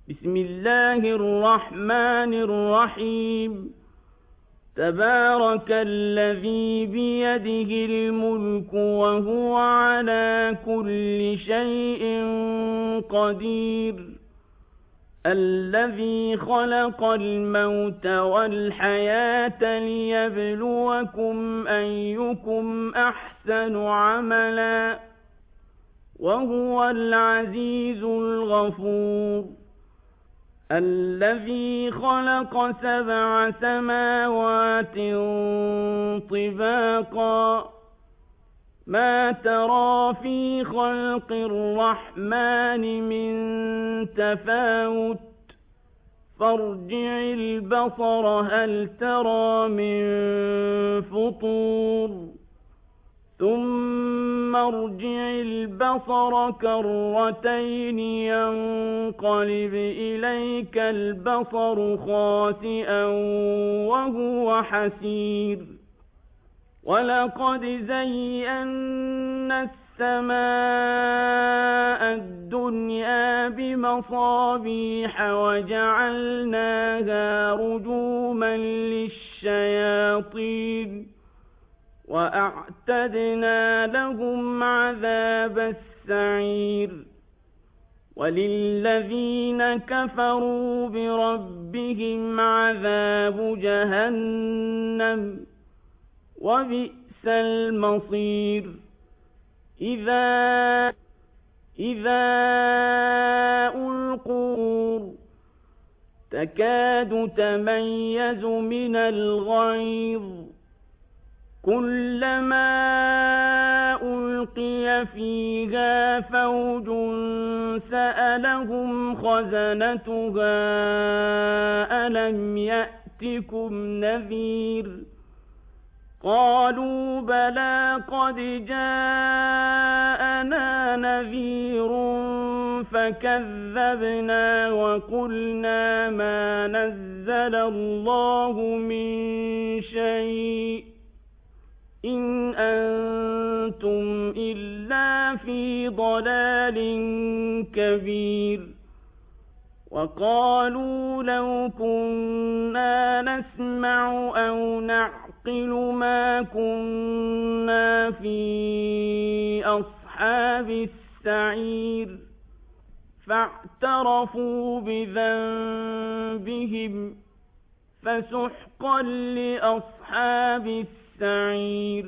بسم الله الرحمن الرحيم. تبارك الذي بيده الملك وهو على كل شيء قدير، الذي خلق الموت والحياة ليبلوكم أيكم أحسن عملا، وهو العزيز الغفور. الذي خلق 7 سماوات طباقا، ما ترى في خلق الرحمن من تفاوت، فارجع البصر هل ترى من فطور، ثم ارجع البصر كرتين ينقلب إليك البصر خاسئا وهو حسير. ولقد زينا السماء الدنيا بمصابيح وجعلناها رجوما للشياطين، وأعتدنا لهم عذاب السعير. وللذين كفروا بربهم عذاب جهنم، وبئس المصير. إذا ألقوا تكاد تميز من الغيظ، كلما ألقي فيها فوج سألهم خزنتها ألم يأتكم نذير، قالوا بلى قد جاءنا نذير فكذبنا وقلنا ما نزل الله من شيء إن أنتم إلا في ضلال كبير. وقالوا لو كنا نسمع أو نعقل ما كنا في أصحاب السعير، فاعترفوا بذنبهم فسحقا لأصحاب السعير.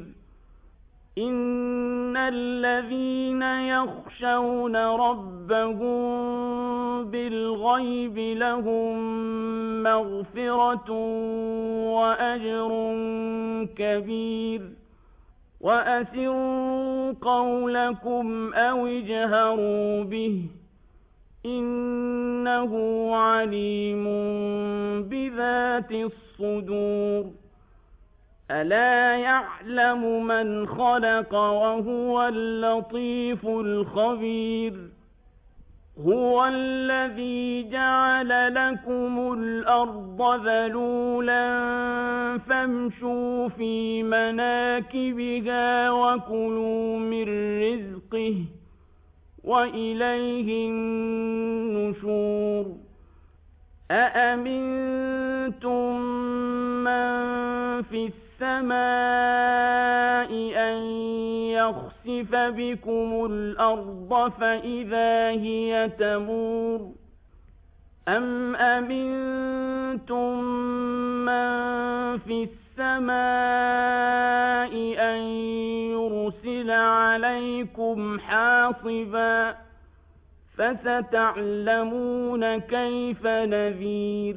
إن الذين يخشون ربهم بالغيب لهم مغفرة وأجر كبير. وأسروا قولكم أو اجهروا به، إنه عليم بذات الصدور. ألا يعلم من خلق وهو اللطيف الخبير. هو الذي جعل لكم الأرض ذلولا فامشوا في مناكبها وكلوا من رزقه وإليه النشور. أأمنتم من في السماء أن يخسف بكم الأرض فإذا هي تمور، أم أمنتم من في السماء أن يرسل عليكم حاصبا، فستعلمون كيف نذير.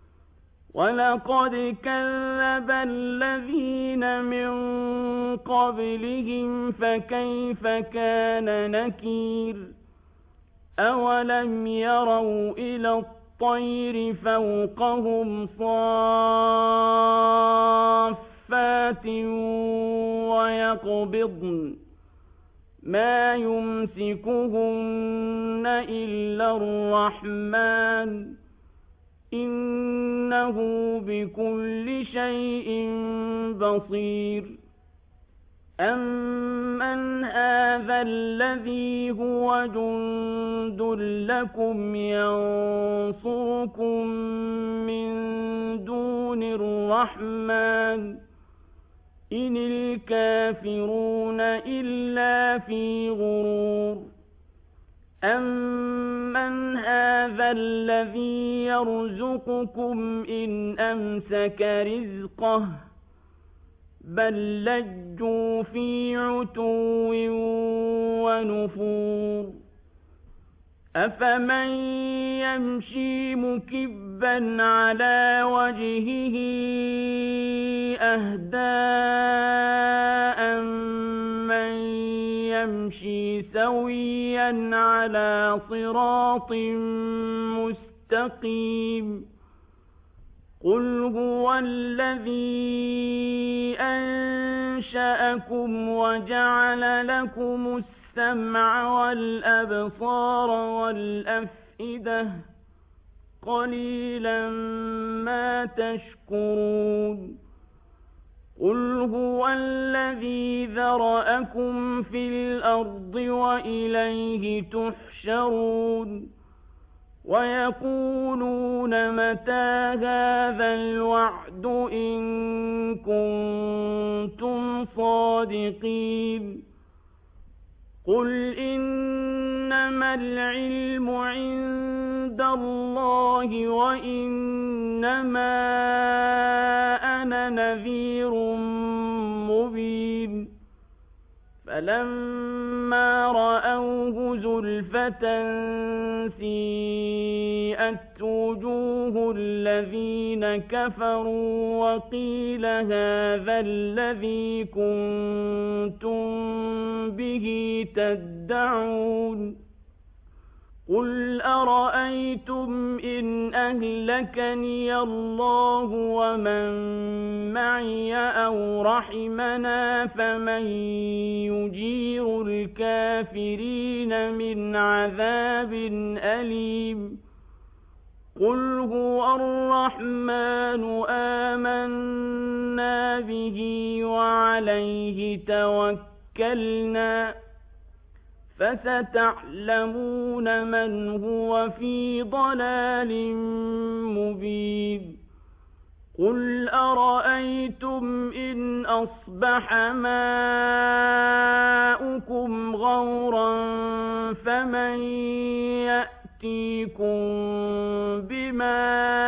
ولقد كذب الذين من قبلهم فكيف كان نكير. أولم يروا إلى الطير فوقهم صافات ويقبضن ما يمسكهن إلا الرحمن، إنه بكل شيء بصير. أَمَّنْ هَذَا الَّذِي هُوَ جُندٌ لَّكُمْ يَنصُرُكُم مِّن دُونِ الرَّحْمَٰنِ إِنِ الْكَافِرُونَ إِلَّا فِي غُرُورٍ أَمَّنْ هَذَا الَّذِي يَرْزُقُكُمْ إِنْ أَمْسَكَ رِزْقَهُ بَل لَّجُّوا فِي عُتُوٍّ وَنُفُورٍ أَفَمَن يَمْشِي مُكِبًّا عَلَىٰ وَجْهِهِ أَهْدَىٰ أَمَّن يَمْشِي سَوِيًّا عَلَىٰ صِرَاطٍ مُّسْتَقِيمٍ قُلْ هُوَ الَّذِي أَنشَأَكُمْ وَجَعَلَ لَكُمُ السَّمْعَ وَالْأَبْصَارَ وَالْأَفْئِدَةَ قَلِيلًا مَا تَشْكُرُونَ قُلْ هُوَ الَّذِي ذَرَأَكُمْ فِي الْأَرْضِ وَإِلَيْهِ تُحْشَرُونَ وَيَقُولُونَ مَتَىٰ هَٰذَا الْوَعْدُ إِن كُنتُمْ صَادِقِينَ قُلْ إِنَّمَا الْعِلْمُ عِندَ اللَّهِ وَإِنَّمَا أَنَا نَذِيرٌ مُّبِينٌ فَلَمَّا رَأَوْهُ زُلْفَةً سِيئَتْ وُجُوهُ الَّذِينَ كَفَرُوا وَقِيلَ هَٰذَا الَّذِي كُنتُم بِهِ تَدَّعُونَ قُلْ أَرَأَيْتُمْ إِنْ أَهْلَكَنِيَ اللَّهُ وَمَن مَّعِيَ أَوْ رَحِمَنَا فَمَن يُجِيرُ الْكَافِرِينَ مِنْ عَذَابٍ أَلِيمٍ قُلْ هُوَ الرَّحْمَٰنُ آمَنَّا بِهِ وَعَلَيْهِ تَوَكَّلْنَا فَسَتَعْلَمُونَ مَنْ هُوَ فِي ضَلَالٍ مُّبِينٍ قُلْ أَرَأَيْتُمْ إِنْ أَصْبَحَ مَاؤُكُمْ غَوْرًا فَمَن يَأْتِيكُم بِمَاءٍ